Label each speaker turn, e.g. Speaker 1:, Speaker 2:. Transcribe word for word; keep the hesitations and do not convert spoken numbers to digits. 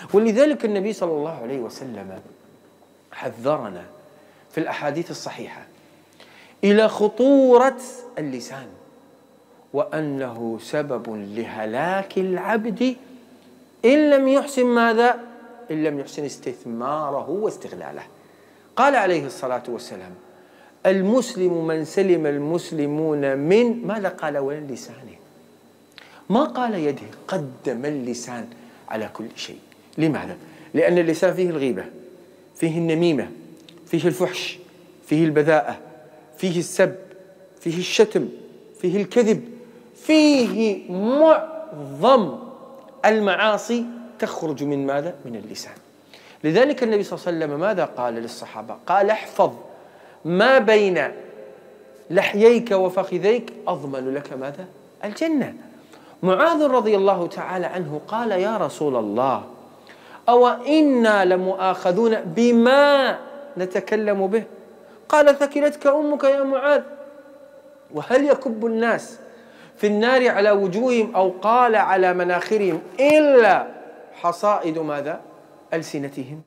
Speaker 1: ولذلك النبي صلى الله عليه وسلم حذرنا في الأحاديث الصحيحة إلى خطورة اللسان، وأنه سبب لهلاك العبد إن لم يحسن ماذا؟ إن لم يحسن استثماره واستغلاله. قال عليه الصلاة والسلام: المسلم من سلم المسلمون من ماذا؟ قال: ومن لسانه. ما قال يده، قدم اللسان على كل شيء. لماذا؟ لأن اللسان فيه الغيبة، فيه النميمة، فيه الفحش، فيه البذاءة، فيه السب، فيه الشتم، فيه الكذب، فيه معظم المعاصي تخرج من ماذا؟ من اللسان. لذلك النبي صلى الله عليه وسلم ماذا قال للصحابة؟ قال: احفظ ما بين لحييك وفخذيك أضمن لك ماذا؟ الجنة. معاذ رضي الله تعالى عنه قال: يا رسول الله، أو إنا لمؤاخذون بما نتكلم به؟ قال: ثكلتك أمك يا معاذ. وهل يكب الناس في النار على وجوههم أو قال على مناخرهم إلا حصائد ماذا؟ ألسنتهم؟